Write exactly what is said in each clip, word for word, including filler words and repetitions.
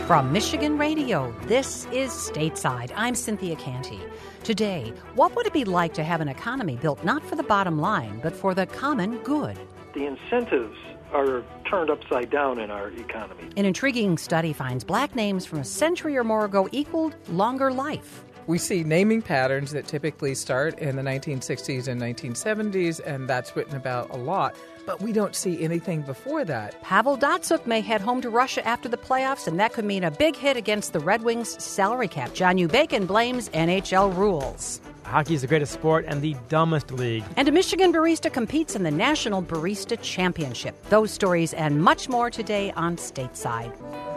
From Michigan Radio, this is Stateside. I'm Cynthia Canty. Today, what would it be like to have an economy built not for the bottom line, but for the common good? The incentives are turned upside down in our economy. An intriguing study finds black names from a century or more ago equaled longer life. We see naming patterns that typically start in the nineteen sixties and nineteen seventies, and that's written about a lot. But we don't see anything before that. Pavel Datsyuk may head home to Russia after the playoffs, and that could mean a big hit against the Red Wings' salary cap. John U. Bacon blames N H L rules. Hockey is the greatest sport and the dumbest league. And a Michigan barista competes in the National Barista Championship. Those stories and much more today on Stateside.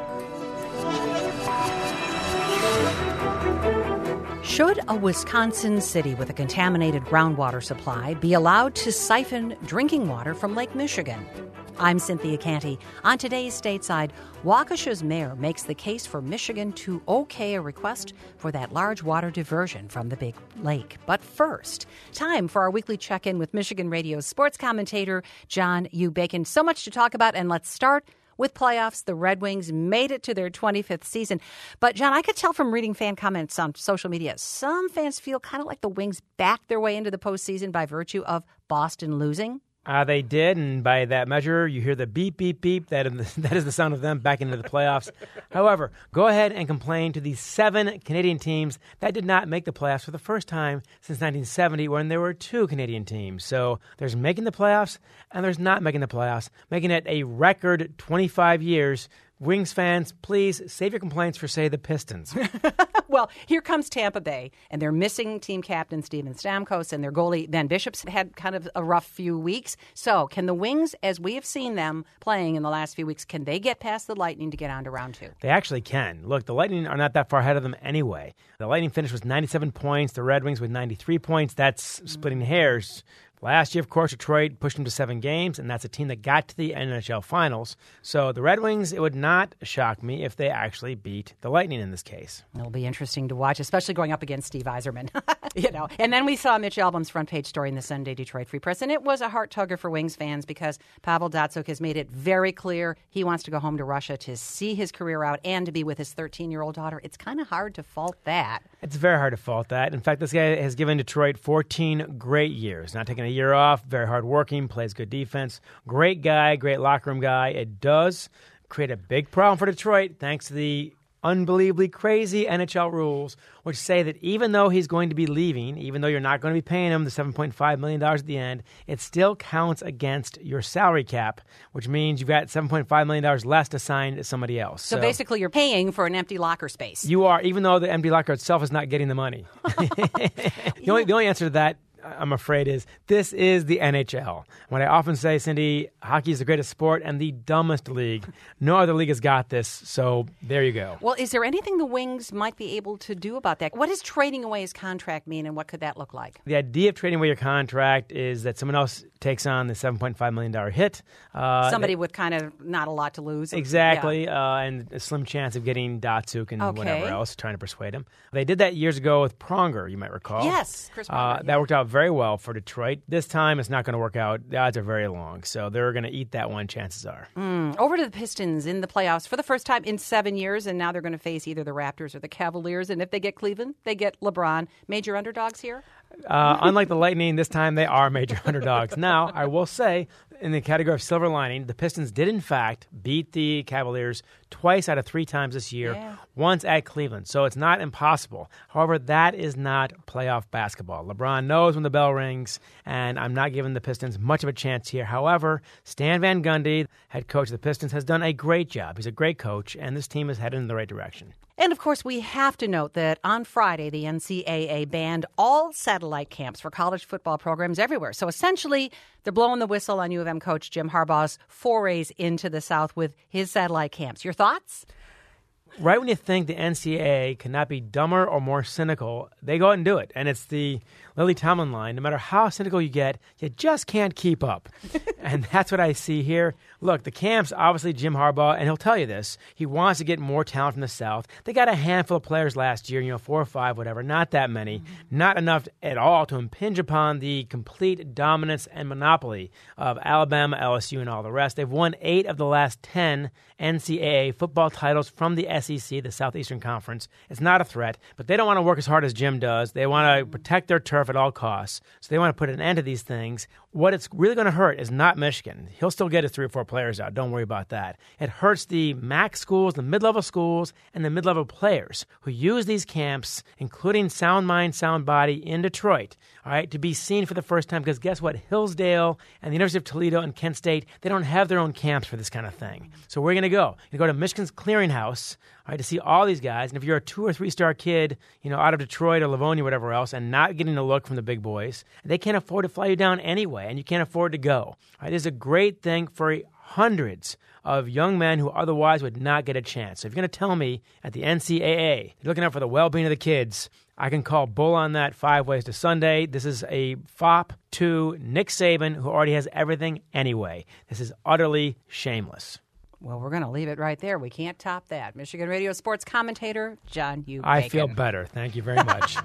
Should a Wisconsin city with a contaminated groundwater supply be allowed to siphon drinking water from Lake Michigan? I'm Cynthia Canty. On today's Stateside, Waukesha's mayor makes the case for Michigan to okay a request for that large water diversion from the big lake. But first, time for our weekly check-in with Michigan Radio's sports commentator, John U. Bacon. So much to talk about, and let's start with playoffs. The Red Wings made it to their twenty-fifth season. But, John, I could tell from reading fan comments on social media, some fans feel kind of like the Wings backed their way into the postseason by virtue of Boston losing. Uh, they did, and by that measure, you hear the beep, beep, beep. That is the, that is the sound of them back into the playoffs. However, go ahead and complain to the seven Canadian teams that did not make the playoffs for the first time since nineteen seventy, when there were two Canadian teams. So there's making the playoffs, and there's not making the playoffs, making it a record twenty-five years. Wings fans, please save your complaints for, say, the Pistons. Well, here comes Tampa Bay, and they're missing team captain Steven Stamkos, and their goalie Ben Bishop's had kind of a rough few weeks. So can the Wings, as we have seen them playing in the last few weeks, can they get past the Lightning to get on to round two? They actually can. Look, the Lightning are not that far ahead of them anyway. The Lightning finished with ninety-seven points, the Red Wings with ninety-three points. That's splitting hairs. Last year, of course, Detroit pushed them to seven games, and that's a team that got to the N H L Finals. So the Red Wings, it would not shock me if they actually beat the Lightning in this case. It'll be interesting to watch, especially going up against Steve Yzerman. you know. And then we saw Mitch Albom's front page story in the Sunday Detroit Free Press, and it was a heart-tugger for Wings fans because Pavel Datsyuk has made it very clear he wants to go home to Russia to see his career out and to be with his thirteen-year-old daughter. It's kind of hard to fault that. It's very hard to fault that. In fact, this guy has given Detroit fourteen great years, not taking a year off, very hardworking, plays good defense, great guy, great locker room guy. It does create a big problem for Detroit thanks to the unbelievably crazy N H L rules, which say that even though he's going to be leaving, even though you're not going to be paying him the seven point five million dollars at the end, it still counts against your salary cap, which means you've got seven point five million dollars less to sign to somebody else. So, so basically you're paying for an empty locker space. You are, even though the empty locker itself is not getting the money. the, only, the only answer to that, I'm afraid, is this is the N H L. When I often say, Cindy, hockey is the greatest sport and the dumbest league. No other league has got this, so there you go. Well, is there anything the Wings might be able to do about that? What does trading away his contract mean, and what could that look like? The idea of trading away your contract is that someone else takes on the seven point five million dollars hit. Uh, Somebody that, with kind of not a lot to lose. Exactly, yeah. uh, and a slim chance of getting Datsyuk and okay. whatever else, trying to persuade him. They did that years ago with Pronger, you might recall. Yes, Chris Pronger. Uh, yeah. That worked out very well for Detroit. This time it's not going to work out. The odds are very long, so they're going to eat that one, chances are. Mm. Over to the Pistons in the playoffs for the first time in seven years, and now they're going to face either the Raptors or the Cavaliers, and if they get Cleveland, they get LeBron. Major underdogs here? Uh, unlike the Lightning, this time they are major underdogs. Now, I will say, in the category of silver lining, the Pistons did, in fact, beat the Cavaliers twice out of three times this year, yeah. once at Cleveland. So it's not impossible. However, that is not playoff basketball. LeBron knows when the bell rings, and I'm not giving the Pistons much of a chance here. However, Stan Van Gundy, head coach of the Pistons, has done a great job. He's a great coach, and this team is headed in the right direction. And, of course, we have to note that on Friday, the N C double A banned all satellite camps for college football programs everywhere. So, essentially, they're blowing the whistle on U of M coach Jim Harbaugh's forays into the South with his satellite camps. Your thoughts? Right when you think the N C double A cannot be dumber or more cynical, they go out and do it. And it's the Lily Tomlin line. No matter how cynical you get, you just can't keep up. And that's what I see here. Look, the camps, obviously Jim Harbaugh, and he'll tell you this, he wants to get more talent from the South. They got a handful of players last year, you know, four or five, whatever, not that many, mm-hmm. not enough at all to impinge upon the complete dominance and monopoly of Alabama, L S U, and all the rest. They've won eight of the last ten N C double A football titles from the S E C, the Southeastern Conference. It's not a threat, but they don't want to work as hard as Jim does. They want to protect their turf at all costs, so they want to put an end to these things. What it's really going to hurt is not Michigan. He'll still get his three or four players out. Don't worry about that. It hurts the M A C schools, the mid-level schools, and the mid-level players who use these camps, including Sound Mind, Sound Body in Detroit, all right, to be seen for the first time. Because guess what? Hillsdale and the University of Toledo and Kent State, they don't have their own camps for this kind of thing. So where are you going to go? You go to Michigan's Clearinghouse, all right, to see all these guys. And if you're a two or three star kid, you know, out of Detroit or Livonia, whatever else, and not getting a look from the big boys, they can't afford to fly you down anyway, and you can't afford to go. All right, this is a great thing for hundreds of young men who otherwise would not get a chance. So if you're going to tell me at the N C double A, you're looking out for the well-being of the kids, I can call bull on that five ways to Sunday. This is a fop to Nick Saban, who already has everything anyway. This is utterly shameless. Well, we're going to leave it right there. We can't top that. Michigan Radio sports commentator, John U. Bacon. I feel better. Thank you very much.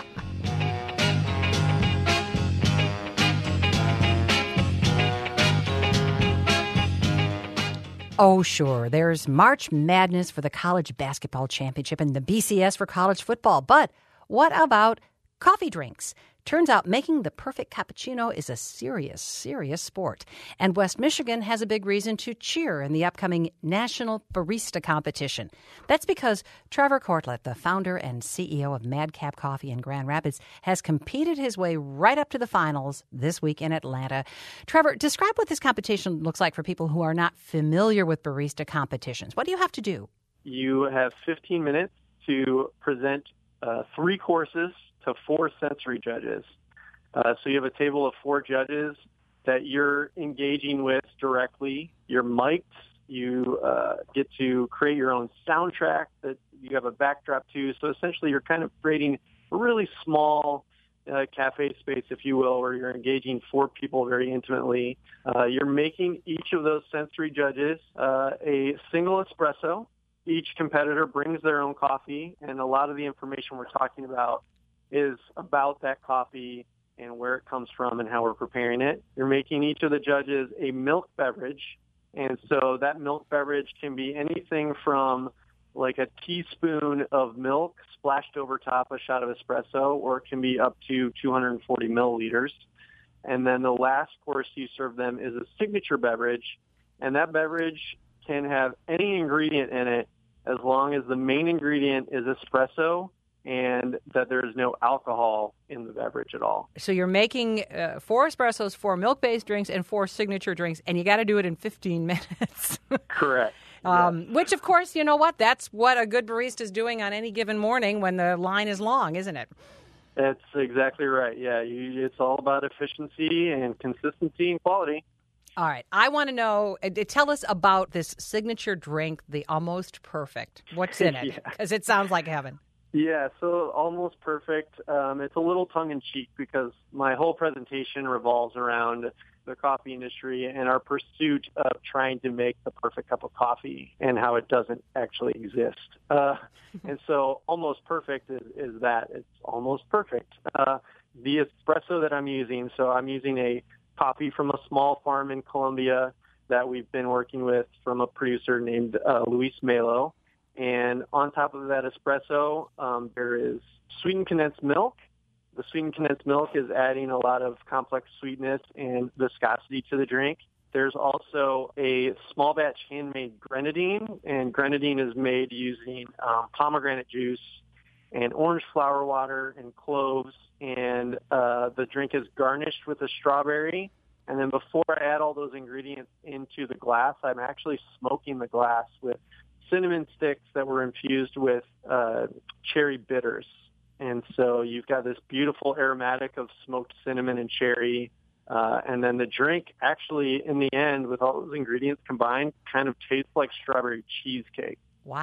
Oh, sure. There's March Madness for the College Basketball Championship and the B C S for college football. But what about coffee drinks? Turns out making the perfect cappuccino is a serious, serious sport. And West Michigan has a big reason to cheer in the upcoming National Barista Competition. That's because Trevor Cortlett, the founder and C E O of Madcap Coffee in Grand Rapids, has competed his way right up to the finals this week in Atlanta. Trevor, describe what this competition looks like for people who are not familiar with barista competitions. What do you have to do? You have fifteen minutes to present uh, three courses to four sensory judges. Uh, so you have a table of four judges that you're engaging with directly. You're mic'd. You uh, get to create your own soundtrack that you have a backdrop to. So essentially you're kind of creating a really small uh, cafe space, if you will, where you're engaging four people very intimately. Uh, you're making each of those sensory judges uh, a single espresso. Each competitor brings their own coffee, and a lot of the information we're talking about is about that coffee and where it comes from and how we're preparing it. You're making each of the judges a milk beverage, and so that milk beverage can be anything from like a teaspoon of milk splashed over top a shot of espresso, or it can be up to two hundred forty milliliters. And then the last course you serve them is a signature beverage, and that beverage can have any ingredient in it as long as the main ingredient is espresso and that there is no alcohol in the beverage at all. So you're making uh, four espressos, four milk-based drinks, and four signature drinks, and you got to do it in fifteen minutes. Correct. Um, yes. Which, of course, you know what? That's what a good barista is doing on any given morning when the line is long, isn't it? That's exactly right. Yeah, you, it's all about efficiency and consistency and quality. All right. I want to know, uh, tell us about this signature drink, the Almost Perfect. What's in it? Because yeah. It sounds like heaven. Yeah, so Almost Perfect. Um, it's a little tongue-in-cheek because my whole presentation revolves around the coffee industry and our pursuit of trying to make the perfect cup of coffee and how it doesn't actually exist. Uh, and so Almost Perfect is, is that. It's almost perfect. Uh, the espresso that I'm using, so I'm using a coffee from a small farm in Colombia that we've been working with from a producer named uh, Luis Melo. And on top of that espresso, um, there is sweetened condensed milk. The sweetened condensed milk is adding a lot of complex sweetness and viscosity to the drink. There's also a small batch handmade grenadine, and grenadine is made using um, pomegranate juice and orange flower water and cloves. And uh, the drink is garnished with a strawberry. And then before I add all those ingredients into the glass, I'm actually smoking the glass with cinnamon sticks that were infused with uh, cherry bitters. And so you've got this beautiful aromatic of smoked cinnamon and cherry. Uh, and then the drink actually, in the end, with all those ingredients combined, kind of tastes like strawberry cheesecake.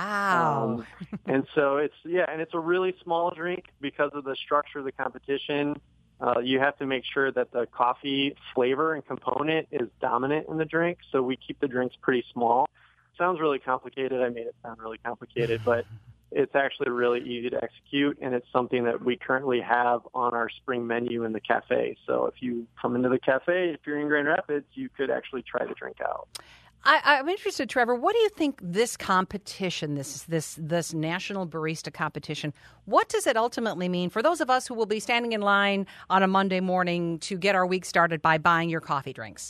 Wow. Um, and so it's, yeah, and it's a really small drink because of the structure of the competition. Uh, you have to make sure that the coffee flavor and component is dominant in the drink, so we keep the drinks pretty small. Sounds really complicated. I made it sound really complicated, but it's actually really easy to execute, and it's something that we currently have on our spring menu in the cafe. So if you come into the cafe, if you're in Grand Rapids, you could actually try the drink out. I, I'm interested, Trevor. What do you think this competition, this this this national barista competition, what does it ultimately mean for those of us who will be standing in line on a Monday morning to get our week started by buying your coffee drinks?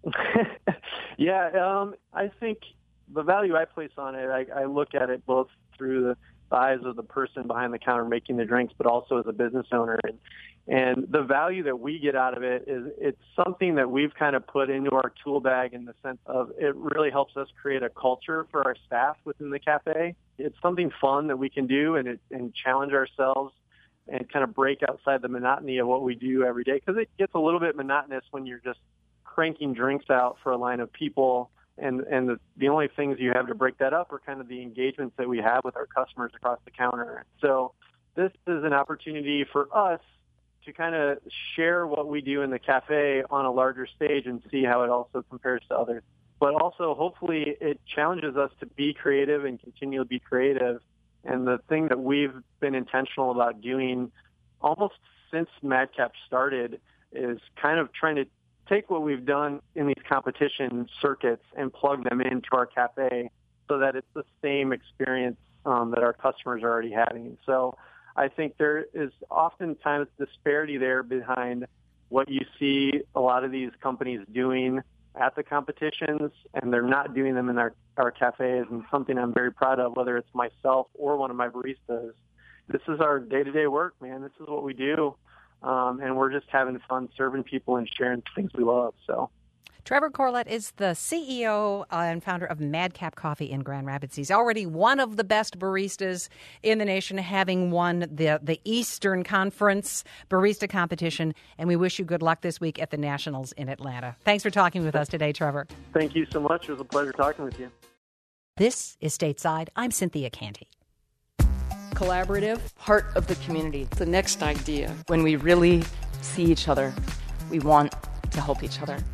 yeah, um, I think the value I place on it, I, I look at it both through the eyes of the person behind the counter making the drinks, but also as a business owner. And, and the value that we get out of it is it's something that we've kind of put into our tool bag in the sense of it really helps us create a culture for our staff within the cafe. It's something fun that we can do and, it, and challenge ourselves and kind of break outside the monotony of what we do every day, because it gets a little bit monotonous when you're just cranking drinks out for a line of people. And and the, the only things you have to break that up are kind of the engagements that we have with our customers across the counter. So this is an opportunity for us to kind of share what we do in the cafe on a larger stage and see how it also compares to others. But also, hopefully, it challenges us to be creative and continue to be creative. And the thing that we've been intentional about doing almost since Madcap started is kind of trying to take what we've done in these competition circuits and plug them into our cafe so that it's the same experience um, that our customers are already having. So I think there is oftentimes disparity there behind what you see a lot of these companies doing at the competitions, and they're not doing them in our, our cafes, and something I'm very proud of, whether it's myself or one of my baristas. This is our day-to-day work, man. This is what we do. Um, and we're just having fun serving people and sharing things we love. So, Trevor Corlett is the C E O and founder of Madcap Coffee in Grand Rapids. He's already one of the best baristas in the nation, having won the, the Eastern Conference barista competition. And we wish you good luck this week at the Nationals in Atlanta. Thanks for talking with us today, Trevor. Thank you so much. It was a pleasure talking with you. This is Stateside. I'm Cynthia Canty. Collaborative, part of the community. The next idea, when we really see each other, we want to help each other.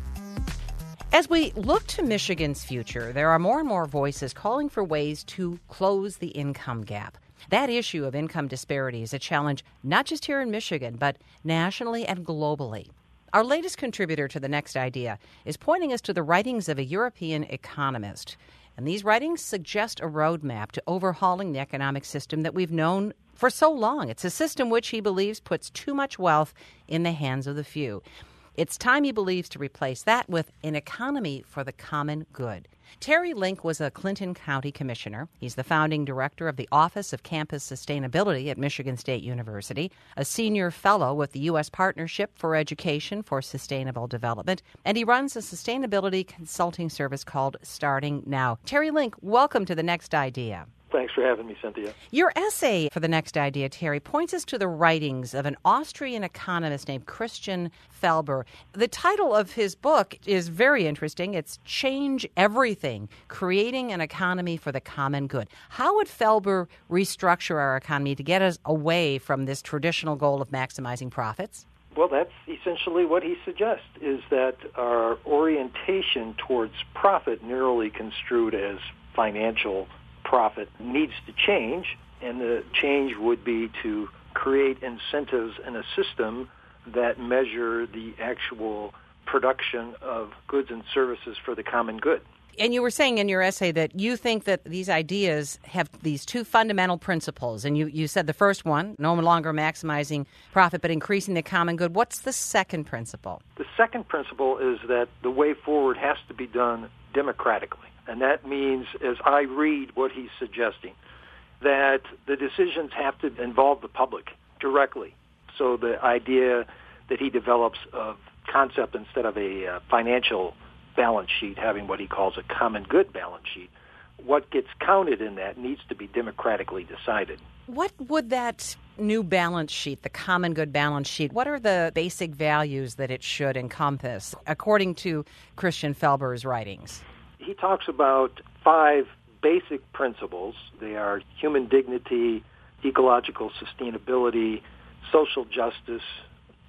As we look to Michigan's future, there are more and more voices calling for ways to close the income gap. That issue of income disparity is a challenge not just here in Michigan, but nationally and globally. Our latest contributor to The Next Idea is pointing us to the writings of a European economist. And these writings suggest a roadmap to overhauling the economic system that we've known for so long. It's a system which he believes puts too much wealth in the hands of the few. It's time, he believes, to replace that with an economy for the common good. Terry Link was a Clinton County Commissioner. He's the founding director of the Office of Campus Sustainability at Michigan State University, a senior fellow with the U S Partnership for Education for Sustainable Development, and he runs a sustainability consulting service called Starting Now. Terry Link, welcome to The Next Idea. Thanks for having me, Cynthia. Your essay for The Next Idea, Terry, points us to the writings of an Austrian economist named Christian Felber. The title of his book is very interesting. It's Change Everything, Creating an Economy for the Common Good. How would Felber restructure our economy to get us away from this traditional goal of maximizing profits? Well, that's essentially what he suggests, is that our orientation towards profit, narrowly construed as financial profit, needs to change, and the change would be to create incentives in a system that measure the actual production of goods and services for the common good. And you were saying in your essay that you think that these ideas have these two fundamental principles. And you, you said the first one, no longer maximizing profit, but increasing the common good. What's the second principle? The second principle is that the way forward has to be done democratically. And that means, as I read what he's suggesting, that the decisions have to involve the public directly. So the idea that he develops of concept instead of a uh, financial balance sheet, having what he calls a common good balance sheet, what gets counted in that needs to be democratically decided. What would that new balance sheet, the common good balance sheet, what are the basic values that it should encompass, according to Christian Felber's writings? He talks about five basic principles. They are human dignity, ecological sustainability, social justice,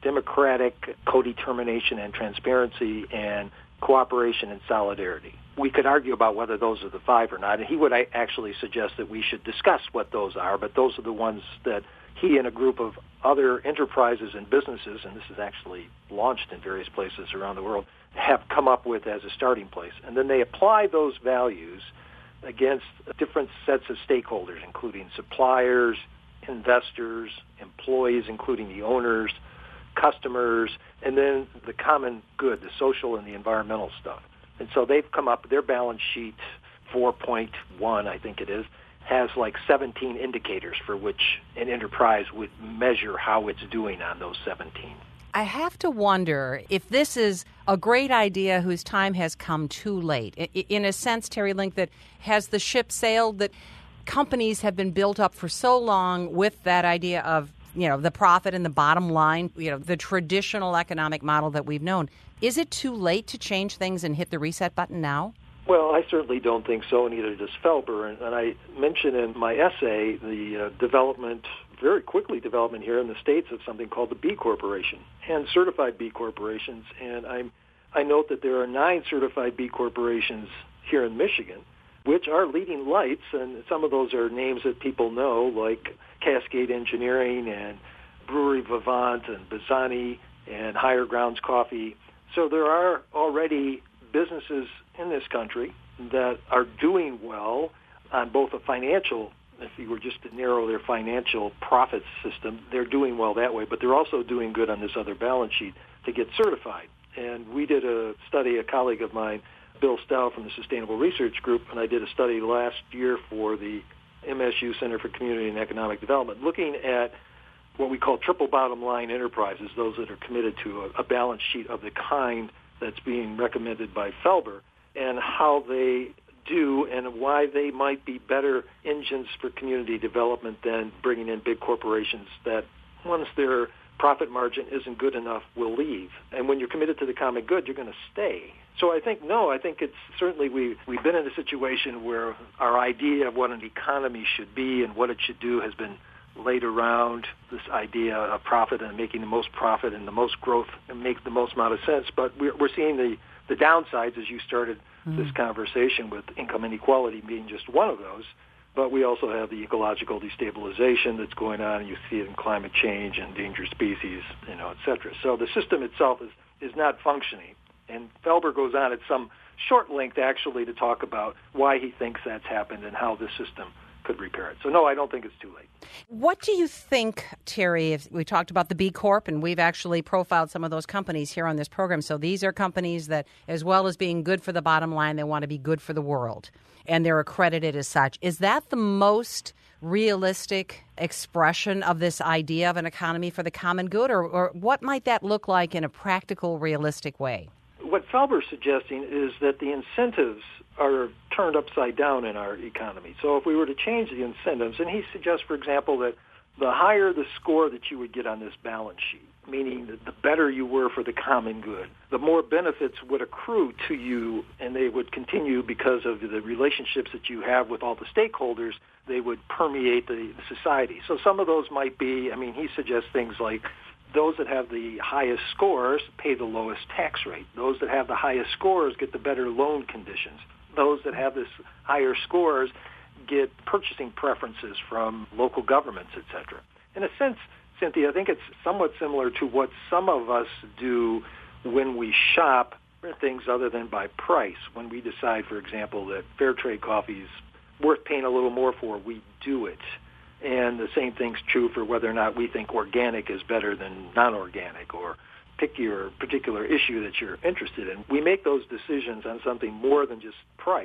democratic co-determination and transparency and cooperation and solidarity. We could argue about whether those are the five or not, and he would actually suggest that we should discuss what those are, but those are the ones that he and a group of other enterprises and businesses, and this is actually launched in various places around the world, have come up with as a starting place. And then they apply those values against different sets of stakeholders, including suppliers, investors, employees, including the owners, customers, and then the common good, the social and the environmental stuff. And so they've come up, their balance sheet, four point one, I think it is, has like seventeen indicators for which an enterprise would measure how it's doing on those seventeen. I have to wonder if this is a great idea whose time has come too late. In a sense, Terry Link, that has the ship sailed, that companies have been built up for so long with that idea of, you know, the profit and the bottom line, you know, the traditional economic model that we've known. Is it too late to change things and hit the reset button now? Well, I certainly don't think so, and neither does Felber. And, and I mentioned in my essay the uh, development, very quickly development here in the States of something called the B Corporation and certified B Corporations. And I'm, I note that there are nine certified B Corporations here in Michigan, which are leading lights, and some of those are names that people know, like Cascade Engineering and Brewery Vivant and Bazzani and Higher Grounds Coffee. So there are already businesses in this country that are doing well on both a financial, if you were just to narrow their financial profit system, they're doing well that way, but they're also doing good on this other balance sheet to get certified. And we did a study, a colleague of mine, Bill Stow from the Sustainable Research Group, and I did a study last year for the M S U Center for Community and Economic Development, looking at what we call triple bottom line enterprises, those that are committed to a, a balance sheet of the kind that's being recommended by Felber, and how they do and why they might be better engines for community development than bringing in big corporations that, once their profit margin isn't good enough, will leave. And when you're committed to the common good, you're going to stay. So I think, no, I think it's certainly we, we've been in a situation where our idea of what an economy should be and what it should do has been laid around this idea of profit and making the most profit and the most growth and make the most amount of sense. But we're, we're seeing the, the downsides, as you started mm. this conversation with income inequality being just one of those. But we also have the ecological destabilization that's going on, and you see it in climate change, endangered species, you know, et cetera. So the system itself is, is not functioning. And Felber goes on at some short length, actually, to talk about why he thinks that's happened and how this system could repair it. So, no, I don't think it's too late. What do you think, Terry, if we talked about the B Corp, and we've actually profiled some of those companies here on this program. So these are companies that, as well as being good for the bottom line, they want to be good for the world, and they're accredited as such. Is that the most realistic expression of this idea of an economy for the common good, or, or what might that look like in a practical, realistic way? What Felber's suggesting is that the incentives are turned upside down in our economy. So if we were to change the incentives, and he suggests, for example, that the higher the score that you would get on this balance sheet, meaning that the better you were for the common good, the more benefits would accrue to you, and they would continue because of the relationships that you have with all the stakeholders. They would permeate the, the society. So some of those might be, I mean, he suggests things like those that have the highest scores pay the lowest tax rate. Those that have the highest scores get the better loan conditions. Those that have this higher scores get purchasing preferences from local governments, et cetera. In a sense, Cynthia, I think it's somewhat similar to what some of us do when we shop for things other than by price. When we decide, for example, that fair trade coffee is worth paying a little more for, we do it. And the same thing's true for whether or not we think organic is better than non-organic, or pick your particular issue that you're interested in. We make those decisions on something more than just price.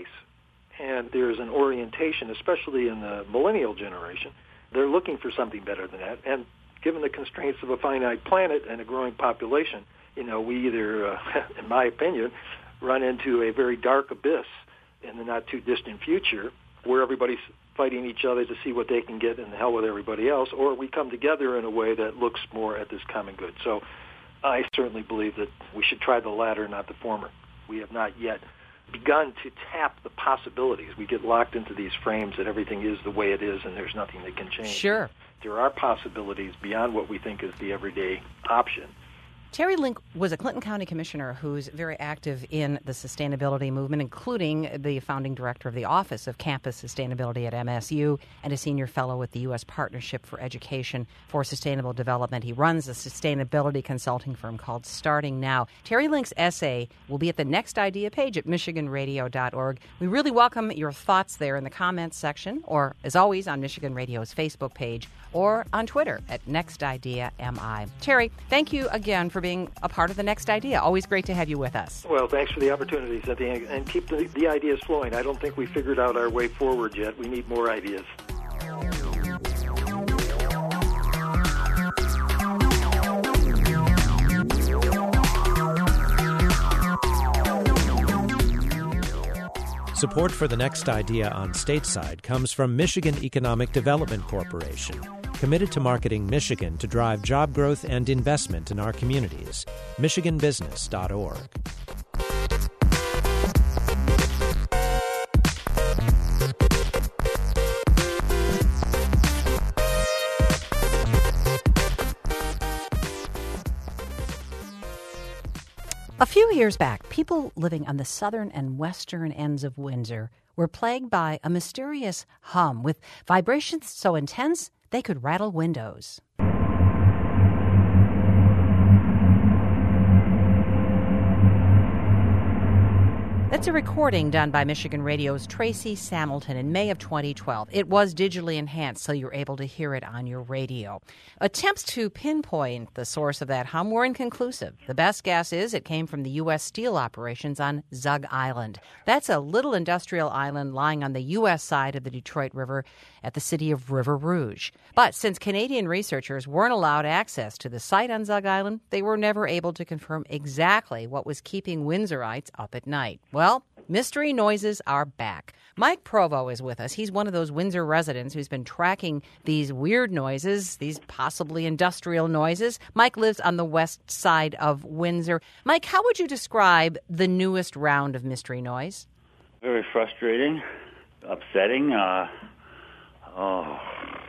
And there's an orientation, especially in the millennial generation. They're looking for something better than that. And given the constraints of a finite planet and a growing population, you know, we either, uh, in my opinion, run into a very dark abyss in the not-too-distant future where everybody's fighting each other to see what they can get and the hell with everybody else, or we come together in a way that looks more at this common good. So I certainly believe that we should try the latter, not the former. We have not yet begun to tap the possibilities. We get locked into these frames that everything is the way it is and there's nothing that can change. Sure. There are possibilities beyond what we think is the everyday option. Terry Link was a Clinton County Commissioner who's very active in the sustainability movement, including the founding director of the Office of Campus Sustainability at M S U and a senior fellow with the U S Partnership for Education for Sustainable Development. He runs a sustainability consulting firm called Starting Now. Terry Link's essay will be at the Next Idea page at michigan radio dot org. We really welcome your thoughts there in the comments section, or as always on Michigan Radio's Facebook page, or on Twitter at Next Idea M I. Terry, thank you again for being a part of the Next Idea. Always great to have you with us. Well, thanks for the opportunity, Cynthia, and keep the, the ideas flowing. I don't think we figured out our way forward yet. We need more ideas. Support for the Next Idea on Stateside comes from Michigan Economic Development Corporation, committed to marketing Michigan to drive job growth and investment in our communities. michigan business dot org. A few years back, people living on the southern and western ends of Windsor were plagued by a mysterious hum with vibrations so intense they could rattle windows. That's a recording done by Michigan Radio's Tracy Samilton in May of twenty twelve. It was digitally enhanced, so you're able to hear it on your radio. Attempts to pinpoint the source of that hum were inconclusive. The best guess is it came from the U S Steel operations on Zug Island. That's a little industrial island lying on the U S side of the Detroit River at the city of River Rouge. But since Canadian researchers weren't allowed access to the site on Zug Island, they were never able to confirm exactly what was keeping Windsorites up at night. Well, mystery noises are back. Mike Provo is with us. He's one of those Windsor residents who's been tracking these weird noises, these possibly industrial noises. Mike lives on the west side of Windsor. Mike, how would you describe the newest round of mystery noise? Very frustrating, upsetting, uh, oh,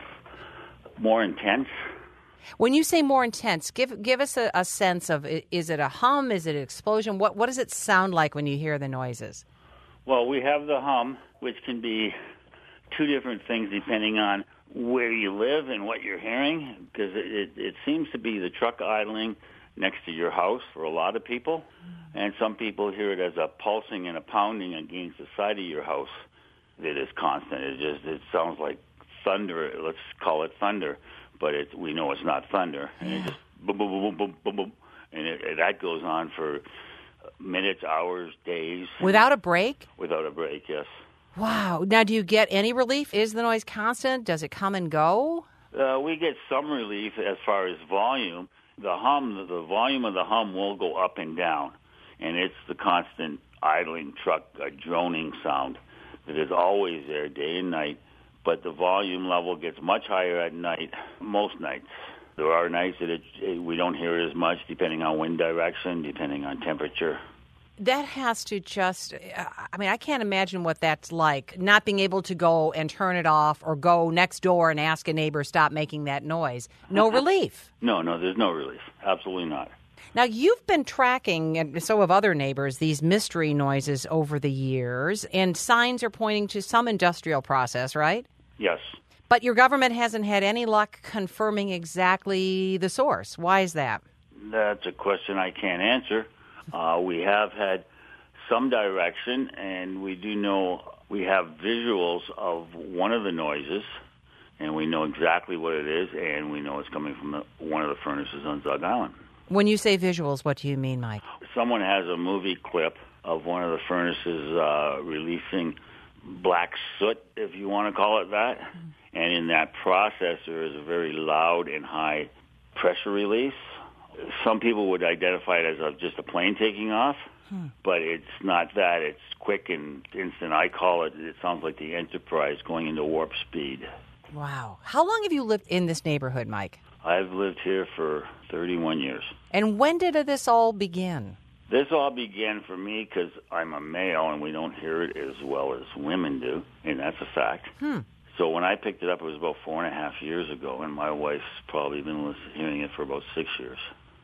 more intense. When you say more intense, give give us a, a sense of, is it a hum, is it an explosion? What what does it sound like when you hear the noises? Well, we have the hum, which can be two different things depending on where you live and what you're hearing, because it, it, it seems to be the truck idling next to your house for a lot of people, and some people hear it as a pulsing and a pounding against the side of your house that is constant. It just it sounds like thunder. Let's call it thunder. But it, we know it's not thunder, and it just boom, boom, boom, boom, boom, boom, and it, it, that goes on for minutes, hours, days. Without a break? Without a break, yes. Wow. Now, do you get any relief? Is the noise constant? Does it come and go? Uh, we get some relief as far as volume. The hum, the, the volume of the hum will go up and down, and it's the constant idling truck, a droning sound that is always there day and night. But the volume level gets much higher at night, most nights. There are nights that it, it, we don't hear it as much, depending on wind direction, depending on temperature. That has to just, I mean, I can't imagine what that's like, not being able to go and turn it off or go next door and ask a neighbor, stop making that noise. No relief. No, no, there's no relief. Absolutely not. Now, you've been tracking, and so have other neighbors, these mystery noises over the years, and signs are pointing to some industrial process, right? Yes. But your government hasn't had any luck confirming exactly the source. Why is that? That's a question I can't answer. Uh, we have had some direction, and we do know we have visuals of one of the noises, and we know exactly what it is, and we know it's coming from the, one of the furnaces on Zug Island. When you say visuals, what do you mean, Mike? Someone has a movie clip of one of the furnaces uh, releasing black soot, if you want to call it that. Mm. And in that process, there is a very loud and high pressure release. Some people would identify it as a, just a plane taking off, hmm. but it's not that. It's quick and instant. I call it, it sounds like the Enterprise going into warp speed. Wow. How long have you lived in this neighborhood, Mike? I've lived here for thirty-one years. And when did this all begin? This all began for me because I'm a male and we don't hear it as well as women do, and that's a fact. Hmm. So when I picked it up, it was about four and a half years ago, and my wife's probably been hearing it for about six years.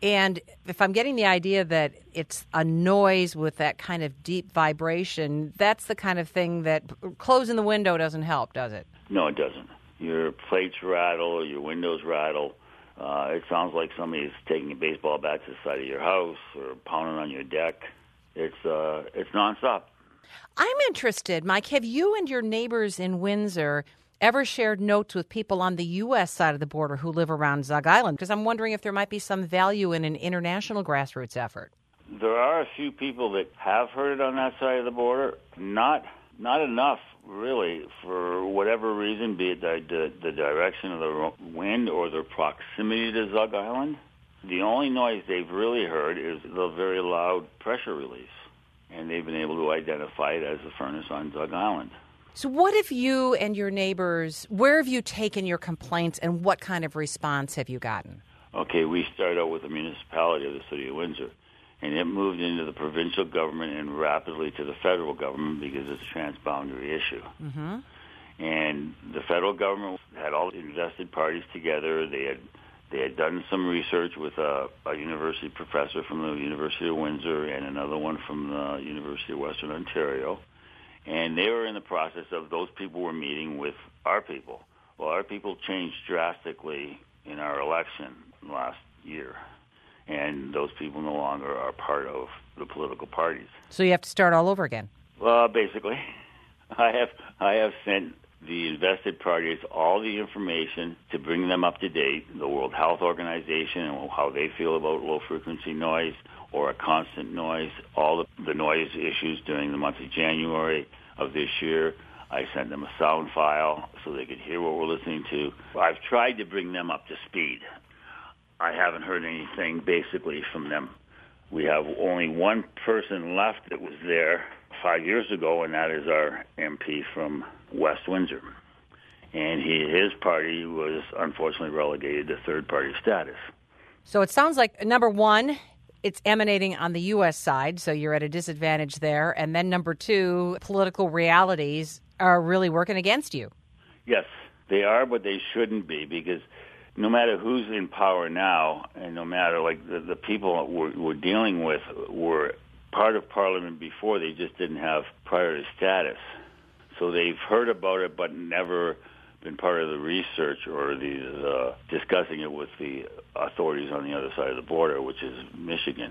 And if I'm getting the idea that it's a noise with that kind of deep vibration, that's the kind of thing that closing the window doesn't help, does it? No, it doesn't. Your plates rattle, your windows rattle. Uh, it sounds like somebody's taking a baseball bat to the side of your house or pounding on your deck. It's uh, it's nonstop. I'm interested, Mike. Have you and your neighbors in Windsor ever shared notes with people on the U S side of the border who live around Zug Island? Because I'm wondering if there might be some value in an international grassroots effort. There are a few people that have heard it on that side of the border. Not not enough, really, for whatever reason, be it the, the, the direction of the wind or their proximity to Zug Island. The only noise they've really heard is the very loud pressure release, and they've been able to identify it as the furnace on Zug Island. So what have you and your neighbors, where have you taken your complaints, and what kind of response have you gotten? Okay, we started out with the municipality of the city of Windsor, and it moved into the provincial government and rapidly to the federal government because it's a transboundary issue. Mm-hmm. And the federal government had all the invested parties together. They had they had done some research with a, a university professor from the University of Windsor and another one from the University of Western Ontario. And they were in the process of, those people were meeting with our people. Well, our people changed drastically in our election last year. And those people no longer are part of the political parties. So you have to start all over again? Well, basically. I have I have sent the invested parties all the information to bring them up to date, the World Health Organization and how they feel about low-frequency noise or a constant noise, all the, the noise issues during the month of January of this year. I sent them a sound file so they could hear what we're listening to. I've tried to bring them up to speed. I haven't heard anything basically from them. We have only one person left that was there five years ago, and that is our M P from West Windsor. And he, his party was unfortunately relegated to third-party status. So it sounds like, number one, it's emanating on the U S side, so you're at a disadvantage there. And then number two, political realities are really working against you. Yes, they are, but they shouldn't be, because no matter who's in power now, and no matter, like, the, the people we're, we're dealing with were part of Parliament before, they just didn't have priority status. So they've heard about it but never been part of the research or the uh, discussing it with the authorities on the other side of the border, which is Michigan.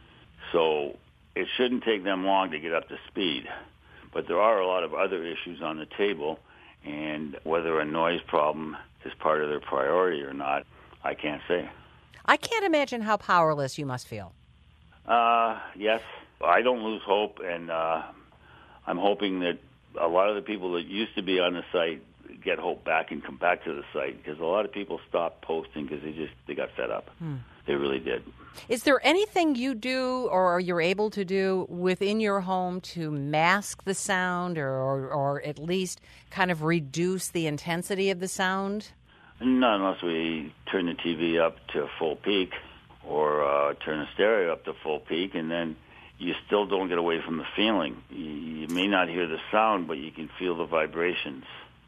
So it shouldn't take them long to get up to speed. But there are a lot of other issues on the table, and whether a noise problem is part of their priority or not, I can't say. I can't imagine how powerless you must feel. Uh, yes, I don't lose hope, and uh, I'm hoping that a lot of the people that used to be on the site get hope back and come back to the site, because a lot of people stopped posting because they just they got fed up. Hmm. They really did. Is there anything you do or you're able to do within your home to mask the sound or, or, or at least kind of reduce the intensity of the sound? Not unless we turn the T V up to full peak or uh, turn the stereo up to full peak, and then you still don't get away from the feeling. You, you may not hear the sound, but you can feel the vibrations.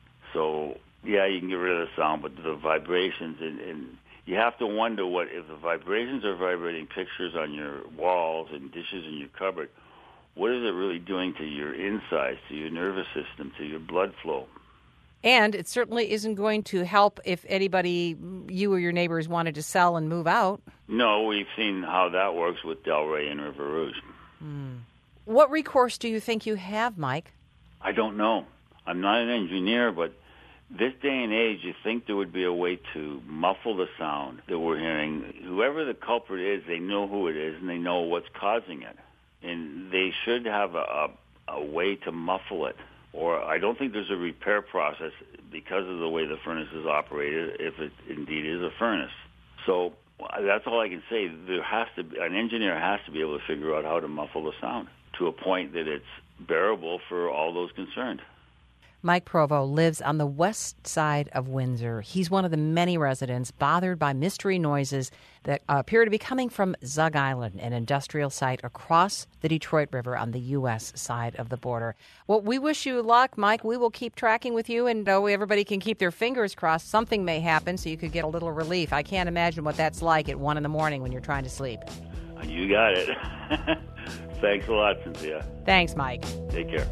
So, yeah, you can get rid of the sound, but the vibrations, and, and you have to wonder what, if the vibrations are vibrating pictures on your walls and dishes in your cupboard, what is it really doing to your insides, to your nervous system, to your blood flow? And it certainly isn't going to help if anybody, you or your neighbors, wanted to sell and move out. No, we've seen how that works with Delray and River Rouge. Mm. What recourse do you think you have, Mike? I don't know. I'm not an engineer, but this day and age, you think there would be a way to muffle the sound that we're hearing. Whoever the culprit is, they know who it is, and they know what's causing it. And they should have a, a, a way to muffle it. Or I don't think there's a repair process because of the way the furnace is operated, if it indeed is a furnace. So that's all I can say. There has to be, an engineer has to be able to figure out how to muffle the sound to a point that it's bearable for all those concerned. Mike Provo lives on the west side of Windsor. He's one of the many residents bothered by mystery noises that appear to be coming from Zug Island, an industrial site across the Detroit River on the U S side of the border. Well, we wish you luck, Mike. We will keep tracking with you, and uh, everybody can keep their fingers crossed. Something may happen so you could get a little relief. I can't imagine what that's like at one in the morning when you're trying to sleep. You got it. Thanks a lot, Cynthia. Thanks, Mike. Take care.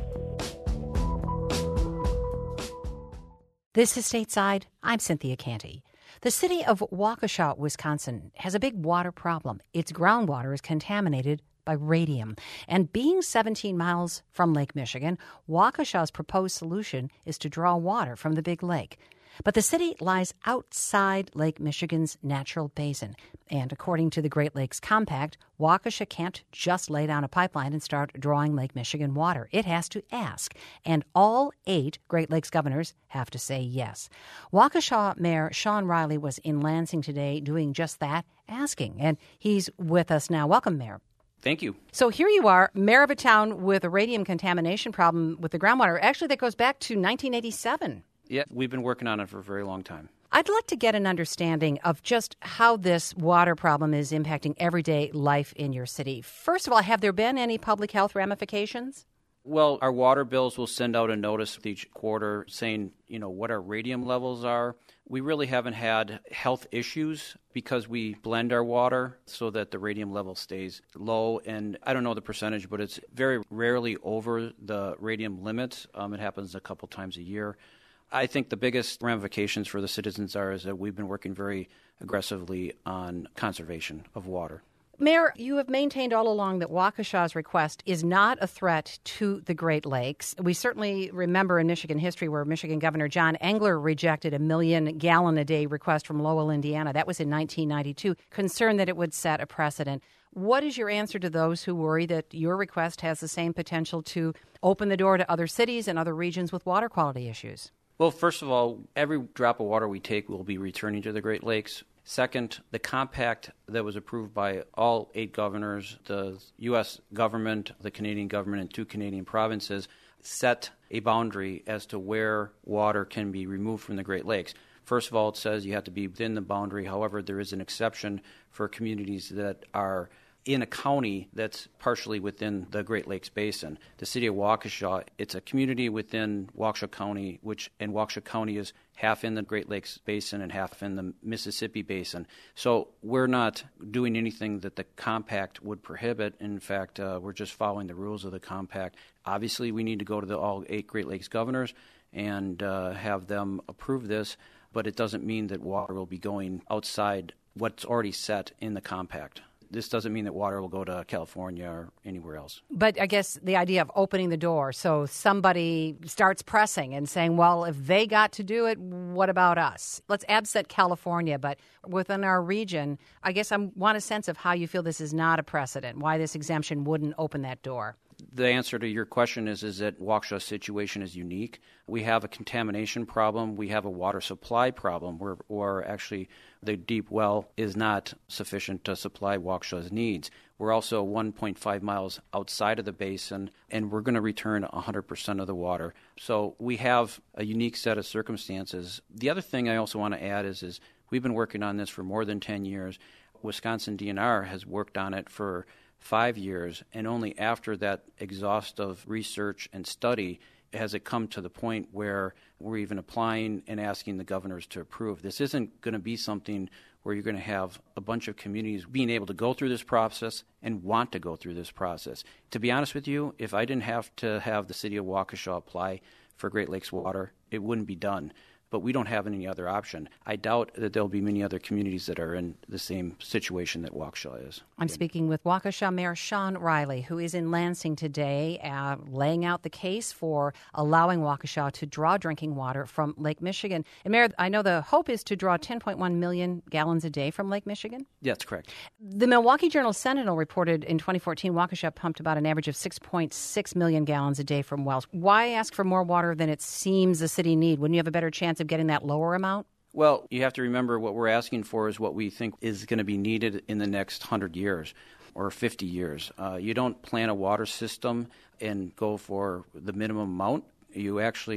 This is Stateside. I'm Cynthia Canty. The city of Waukesha, Wisconsin, has a big water problem. Its groundwater is contaminated by radium. And being seventeen miles from Lake Michigan, Waukesha's proposed solution is to draw water from the big lake. But the city lies outside Lake Michigan's natural basin. And according to the Great Lakes Compact, Waukesha can't just lay down a pipeline and start drawing Lake Michigan water. It has to ask. And all eight Great Lakes governors have to say yes. Waukesha Mayor Sean Riley was in Lansing today doing just that, asking. And he's with us now. Welcome, Mayor. Thank you. So here you are, mayor of a town with a radium contamination problem with the groundwater. Actually, that goes back to nineteen eighty-seven. Yeah, we've been working on it for a very long time. I'd like to get an understanding of just how this water problem is impacting everyday life in your city. First of all, have there been any public health ramifications? Well, our water bills will send out a notice each quarter saying, you know, what our radium levels are. We really haven't had health issues because we blend our water so that the radium level stays low. And I don't know the percentage, but it's very rarely over the radium limit. Um, it happens a couple times a year. I think the biggest ramifications for the citizens are is that we've been working very aggressively on conservation of water. Mayor, you have maintained all along that Waukesha's request is not a threat to the Great Lakes. We certainly remember in Michigan history where Michigan Governor John Engler rejected a million gallon a day request from Lowell, Indiana. That was in nineteen ninety-two, concerned that it would set a precedent. What is your answer to those who worry that your request has the same potential to open the door to other cities and other regions with water quality issues? Well, first of all, every drop of water we take will be returning to the Great Lakes. Second, the compact that was approved by all eight governors, the U S government, the Canadian government, and two Canadian provinces, set a boundary as to where water can be removed from the Great Lakes. First of all, it says you have to be within the boundary. However, there is an exception for communities that are in a county that's partially within the Great Lakes Basin. The city of Waukesha, it's a community within Waukesha County, which and Waukesha County is half in the Great Lakes Basin and half in the Mississippi Basin. So we're not doing anything that the compact would prohibit. In fact, uh, we're just following the rules of the compact. Obviously, we need to go to the all eight Great Lakes governors and uh, have them approve this, but it doesn't mean that water will be going outside what's already set in the compact. This doesn't mean that water will go to California or anywhere else. But I guess the idea of opening the door, so somebody starts pressing and saying, well, if they got to do it, what about us? Let's abset California, but within our region, I guess I want a sense of how you feel this is not a precedent, why this exemption wouldn't open that door. The answer to your question is, is that Waukesha's situation is unique. We have a contamination problem. We have a water supply problem where, where actually the deep well is not sufficient to supply Waukesha's needs. We're also one point five miles outside of the basin, and we're going to return one hundred percent of the water. So we have a unique set of circumstances. The other thing I also want to add is, is we've been working on this for more than ten years. Wisconsin D N R has worked on it for five years, and only after that exhaustive research and study has it come to the point where we're even applying and asking the governors to approve. This isn't going to be something where you're going to have a bunch of communities being able to go through this process and want to go through this process. To be honest with you, if I didn't have to have the city of Waukesha apply for Great Lakes water, it wouldn't be done. But we don't have any other option. I doubt that there'll be many other communities that are in the same situation that Waukesha is. I'm speaking with Waukesha Mayor Sean Riley, who is in Lansing today, uh, laying out the case for allowing Waukesha to draw drinking water from Lake Michigan. And Mayor, I know the hope is to draw ten point one million gallons a day from Lake Michigan? Yeah, that's correct. The Milwaukee Journal-Sentinel reported in twenty fourteen Waukesha pumped about an average of six point six million gallons a day from wells. Why ask for more water than it seems the city need? Wouldn't you have a better chance of getting that lower amount? Well, you have to remember what we're asking for is what we think is going to be needed in the next one hundred years or fifty years. Uh, you don't plan a water system and go for the minimum amount. You actually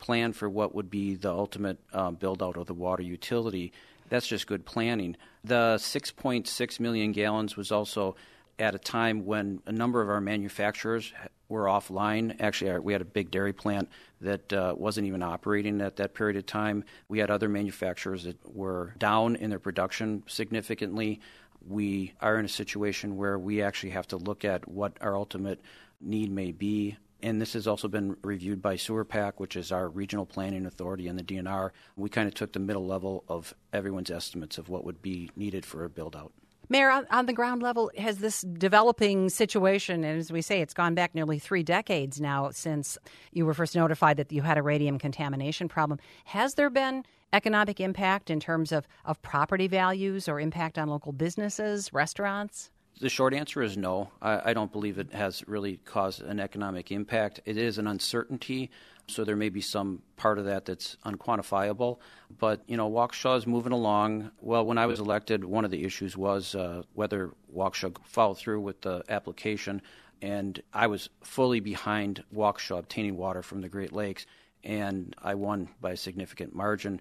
plan for what would be the ultimate um, build-out of the water utility. That's just good planning. The six point six million gallons was also at a time when a number of our manufacturers were offline. Actually, our, we had a big dairy plant that uh, wasn't even operating at that period of time. We had other manufacturers that were down in their production significantly. We are in a situation where we actually have to look at what our ultimate need may be. And this has also been reviewed by SewerPAC, which is our regional planning authority in the D N R. We kind of took the middle level of everyone's estimates of what would be needed for a build-out. Mayor, on, on the ground level, has this developing situation, and as we say, it's gone back nearly three decades now since you were first notified that you had a radium contamination problem. Has there been economic impact in terms of, of property values or impact on local businesses, restaurants? The short answer is no. I, I don't believe it has really caused an economic impact. It is an uncertainty, so there may be some part of that that's unquantifiable. But, you know, Waukesha is moving along. Well, when I was elected, one of the issues was uh, whether Waukesha followed through with the application, and I was fully behind Waukesha obtaining water from the Great Lakes, and I won by a significant margin.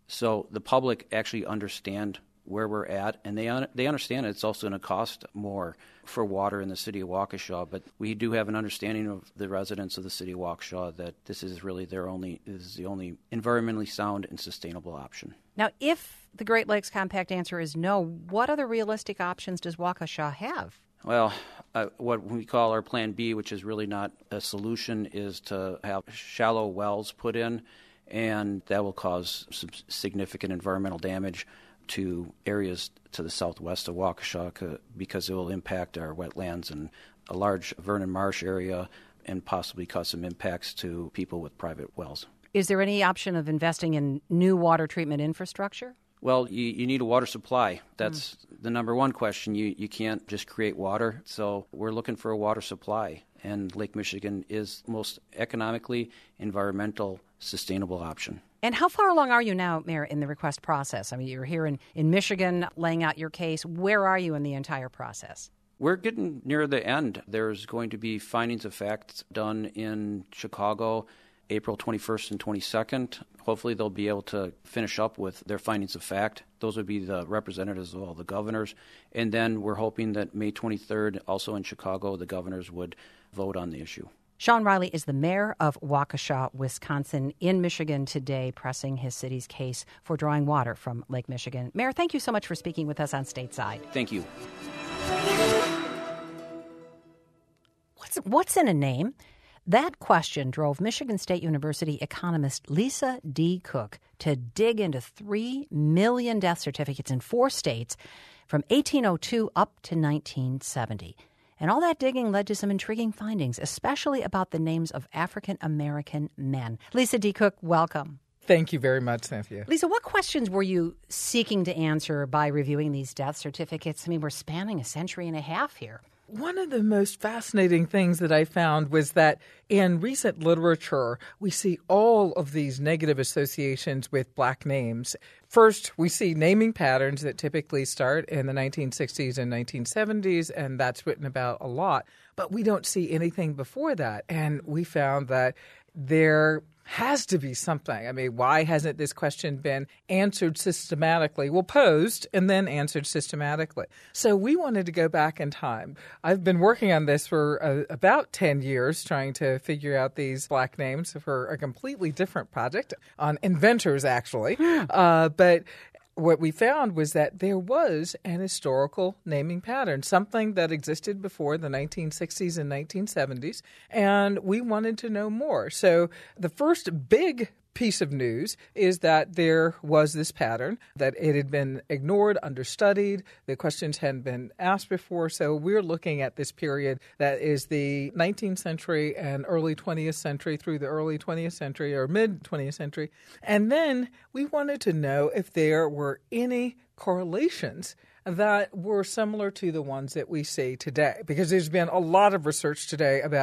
So the public actually understand where we're at, and they un- they understand it's also going to cost more for water in the city of Waukesha. But we do have an understanding of the residents of the city of Waukesha that this is really their only this is the only environmentally sound and sustainable option. Now, if the Great Lakes Compact answer is no, what other realistic options does Waukesha have? Well, uh, what we call our Plan B, which is really not a solution, is to have shallow wells put in, and that will cause some significant environmental damage to areas to the southwest of Waukesha because it will impact our wetlands and a large Vernon Marsh area and possibly cause some impacts to people with private wells. Is there any option of investing in new water treatment infrastructure? Well, you, you need a water supply. That's mm. the number one question. You, you can't just create water. So we're looking for a water supply, and Lake Michigan is the most economically, environmental, sustainable option. And how far along are you now, Mayor, in the request process? I mean, you're here in, in Michigan laying out your case. Where are you in the entire process? We're getting near the end. There's going to be findings of facts done in Chicago April twenty-first and twenty-second. Hopefully they'll be able to finish up with their findings of fact. Those would be the representatives of all the governors. And then we're hoping that May twenty-third, also in Chicago, the governors would vote on the issue. Sean Riley is the mayor of Waukesha, Wisconsin, in Michigan today, pressing his city's case for drawing water from Lake Michigan. Mayor, thank you so much for speaking with us on Stateside. Thank you. What's, what's in a name? That question drove Michigan State University economist Lisa D. Cook to dig into three million death certificates in four states from eighteen oh two up to nineteen seventy. And all that digging led to some intriguing findings, especially about the names of African-American men. Lisa D. Cook, welcome. Thank you very much, Cynthia. Lisa, what questions were you seeking to answer by reviewing these death certificates? I mean, we're spanning a century and a half here. One of the most fascinating things that I found was that in recent literature, we see all of these negative associations with black names. First, we see naming patterns that typically start in the nineteen sixties and nineteen seventies, and that's written about a lot. But we don't see anything before that. And we found that there has to be something. I mean, why hasn't this question been answered systematically? Well, posed and then answered systematically. So we wanted to go back in time. I've been working on this for uh, about ten years, trying to figure out these black names for a completely different project on inventors, actually. Uh, but what we found was that there was an historical naming pattern, something that existed before the nineteen sixties and nineteen seventies, and we wanted to know more. So the first big piece of news is that there was this pattern, that it had been ignored, understudied, the questions hadn't been asked before. So we're looking at this period that is the nineteenth century and early twentieth century through the early twentieth century or mid-twentieth century. And then we wanted to know if there were any correlations that were similar to the ones that we see today, because there's been a lot of research today about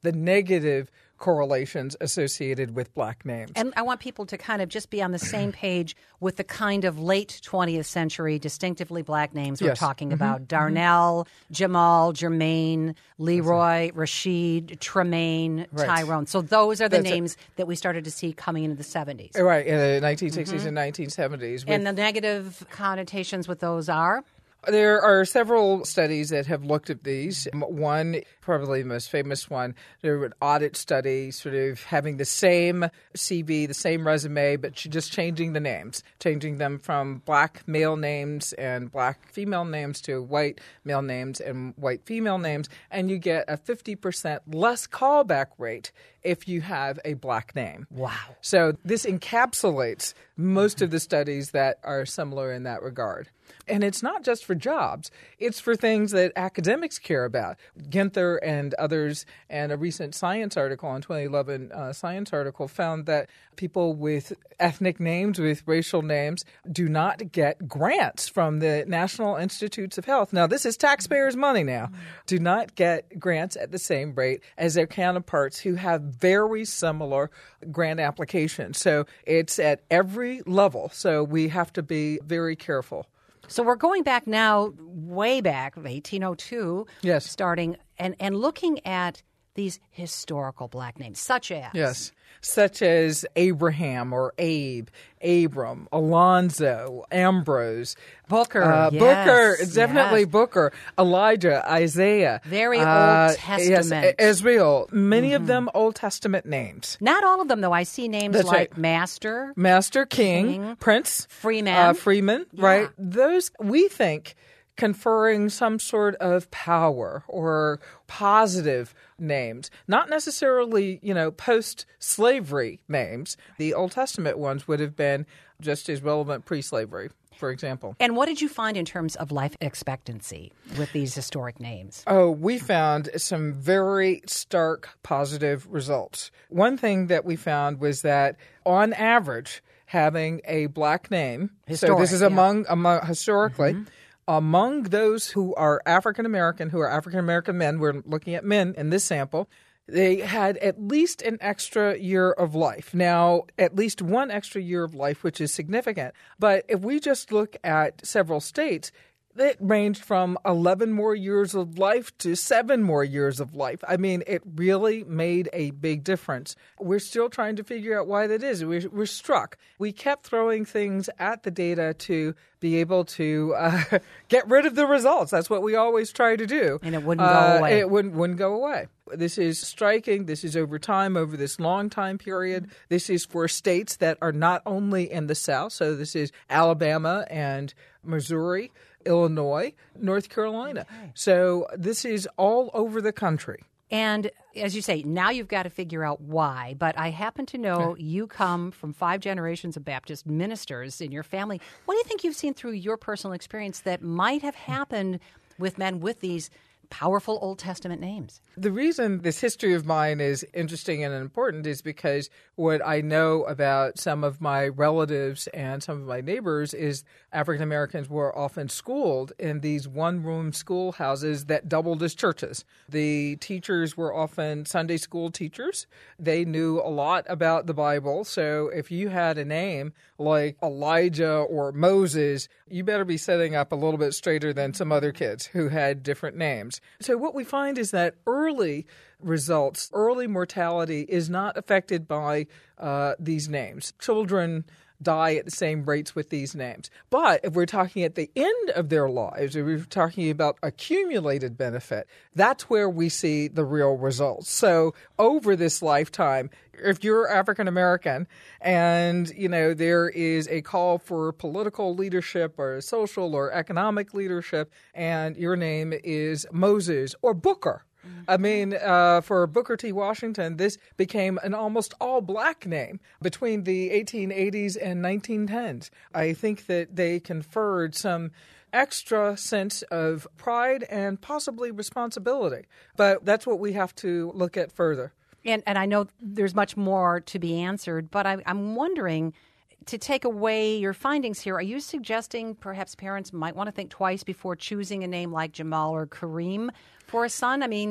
the negative correlations associated with black names. And I want people to kind of just be on the same page with the kind of late twentieth century distinctively black names we're Yes. talking Mm-hmm. about. Darnell, Jamal, Jermaine, Leroy, Rashid, Tremaine, Right. Tyrone. So those are the That's it. names that we started to see coming into the seventies. Right, in the nineteen sixties and nineteen seventies. With, And the negative connotations with those are? There are several studies that have looked at these. One, probably the most famous one, there was an audit study sort of having the same C V, the same resume, but just changing the names, changing them from black male names and black female names to white male names and white female names, and you get a fifty percent less callback rate if you have a black name. Wow. So this encapsulates most of the studies that are similar in that regard. And it's not just for jobs. It's for things that academics care about. Ginther and others, and a recent Science article, in twenty eleven uh, Science article, found that people with ethnic names, with racial names, do not get grants from the National Institutes of Health. Now, this is taxpayers' money now. Do not get grants at the same rate as their counterparts who have very similar grant applications. So it's at every level. So we have to be very careful. So we're going back now, way back, eighteen oh two, Yes. starting, and, and looking at these historical black names, such as? Yes, such as Abraham or Abe, Abram, Alonzo, Ambrose. Booker, Uh, yes, Booker, it's definitely yes. Booker, Elijah, Isaiah. Very uh, Old Testament. Yes, Israel, many of them Old Testament names. Not all of them, though. I see names That's like right. Master, Master, King, King, Prince, Freeman. uh, Freeman, Yeah. right? Those, we think, conferring some sort of power or positive names, not necessarily, you know, post-slavery names. The Old Testament ones would have been just as relevant pre-slavery, for example. And what did you find in terms of life expectancy with these historic names? Oh, we found some very stark positive results. One thing that we found was that on average, having a black name, Historic, so this is yeah. among, among historically, among those who are African American, who are African American men, we're looking at men in this sample, they had at least an extra year of life. Now, at least one extra year of life, which is significant. But if we just look at several states, it ranged from eleven more years of life to seven more years of life. I mean, it really made a big difference. We're still trying to figure out why that is. We're, we're struck. We kept throwing things at the data to be able to uh, get rid of the results. That's what we always try to do. And it wouldn't go Uh, away. It wouldn't, wouldn't go away. This is striking. This is over time, over this long time period. This is for states that are not only in the South. So this is Alabama and Missouri, Illinois, North Carolina. So this is all over the country. And as you say, now you've got to figure out why. But I happen to know you come from five generations of Baptist ministers in your family. What do you think you've seen through your personal experience that might have happened with men with these powerful Old Testament names? The reason this history of mine is interesting and important is because what I know about some of my relatives and some of my neighbors is African Americans were often schooled in these one-room schoolhouses that doubled as churches. The teachers were often Sunday school teachers. They knew a lot about the Bible. So if you had a name like Elijah or Moses, you better be setting up a little bit straighter than some other kids who had different names. So what we find is that early results, early mortality is not affected by uh, these names. Children die at the same rates with these names. But if we're talking at the end of their lives, if we're talking about accumulated benefit, that's where we see the real results. So over this lifetime, if you're African American and, you know, there is a call for political leadership or social or economic leadership, and your name is Moses or Booker, I mean, uh, for Booker T. Washington, this became an almost all-black name between the eighteen eighties and nineteen tens. I think that they conferred some extra sense of pride and possibly responsibility. But that's what we have to look at further. And, and I know there's much more to be answered, but I, I'm wondering, to take away your findings here, are you suggesting perhaps parents might want to think twice before choosing a name like Jamal or Kareem for a son? I mean,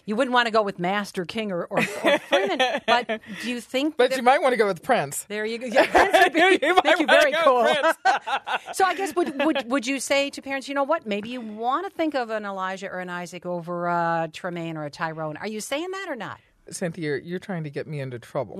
You wouldn't want to go with Master, King, or, or, or Freeman, but do you think... But that, you might want to go with Prince. There you go. Yeah, Prince would be, you make you very cool. Prince. So I guess would, would would you say to parents, you know what, maybe you want to think of an Elijah or an Isaac over a Tremaine or a Tyrone. Are you saying that or not? Cynthia, you're trying to get me into trouble.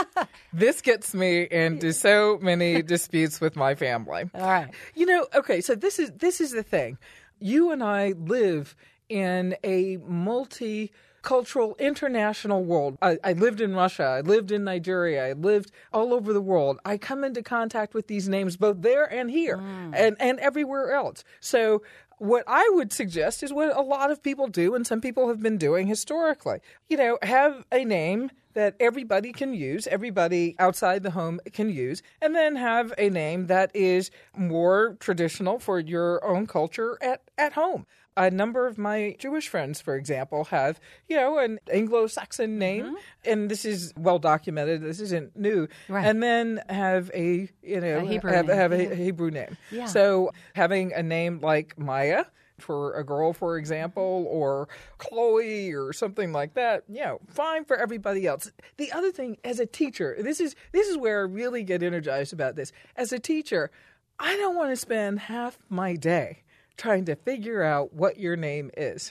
This gets me into so many disputes with my family. All right. You know, okay, so this is this is the thing. You and I live in a multicultural, international world. I, I lived in Russia. I lived in Nigeria. I lived all over the world. I come into contact with these names both there and here mm. and, and everywhere else. So what I would suggest is what a lot of people do and some people have been doing historically. You know, have a name that everybody can use, everybody outside the home can use, and then have a name that is more traditional for your own culture at, at home. A number of my Jewish friends, for example, have, you know, an Anglo-Saxon name, mm-hmm. and this is well documented. This isn't new. Right. And then have a, you know, a Hebrew have, name. have a Yeah. Hebrew name. Yeah. So having a name like Maya for a girl, for example, or Chloe or something like that, you know, fine for everybody else. The other thing, as a teacher, this is this is where I really get energized about this. As a teacher, I don't want to spend half my day trying to figure out what your name is.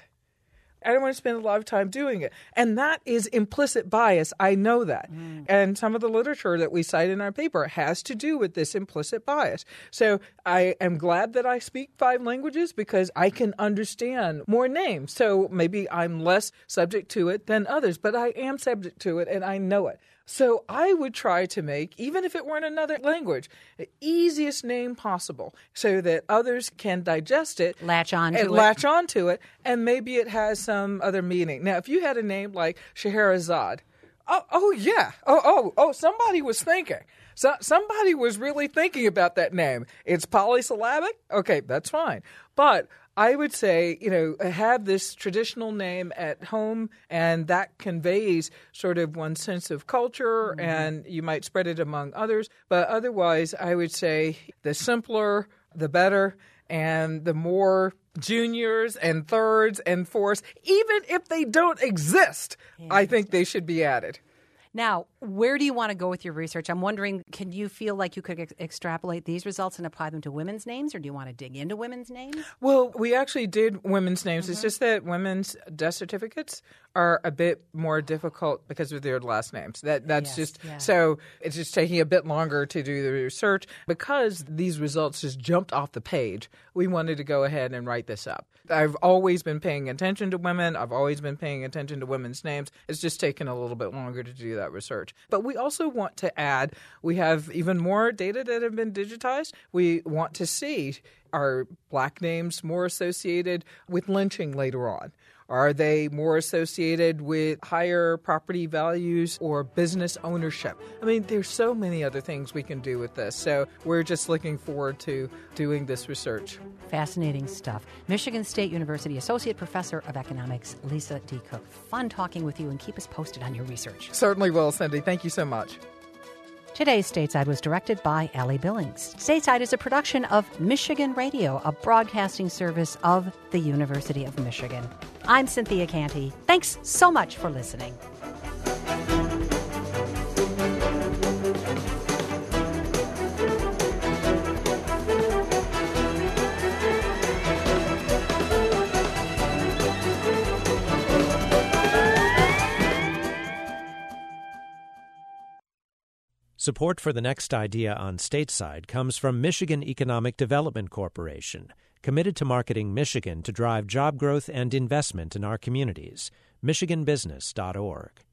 I don't want to spend a lot of time doing it. And that is implicit bias. I know that. Mm. And some of the literature that we cite in our paper has to do with this implicit bias. So I am glad that I speak five languages because I can understand more names. So maybe I'm less subject to it than others, but I am subject to it and I know it. So I would try to make, even if it weren't another language, the easiest name possible so that others can digest it. Latch on to and it. latch on to it, and maybe it has some other meaning. Now, if you had a name like Scheherazade, oh, oh yeah, oh, oh, oh, somebody was thinking. So somebody was really thinking about that name. It's polysyllabic? Okay, that's fine. But I would say, you know, have this traditional name at home, and that conveys sort of one sense of culture, mm-hmm. and you might spread it among others. But otherwise, I would say the simpler, the better, and the more juniors and thirds and fourths, even if they don't exist, I think they should be added. Now, where do you want to go with your research? I'm wondering, can you feel like you could ex- extrapolate these results and apply them to women's names, or do you want to dig into women's names? Well, we actually did women's names. Mm-hmm. It's just that women's death certificates are a bit more difficult because of their last names. That That's yes, just yeah. so it's just taking a bit longer to do the research. Because these results just jumped off the page, we wanted to go ahead and write this up. I've always been paying attention to women. I've always been paying attention to women's names. It's just taken a little bit longer to do that research. But we also want to add, we have even more data that have been digitized. We want to see, are black names more associated with lynching later on? Are they more associated with higher property values or business ownership? I mean, there's so many other things we can do with this. So we're just looking forward to doing this research. Fascinating stuff. Michigan State University Associate Professor of Economics, Lisa D. Cook. Fun talking with you, and keep us posted on your research. Certainly will, Cindy. Thank you so much. Today's Stateside was directed by Allie Billings. Stateside is a production of Michigan Radio, a broadcasting service of the University of Michigan. I'm Cynthia Canty. Thanks so much for listening. Support for The Next Idea on Stateside comes from Michigan Economic Development Corporation, committed to marketing Michigan to drive job growth and investment in our communities. michigan business dot org.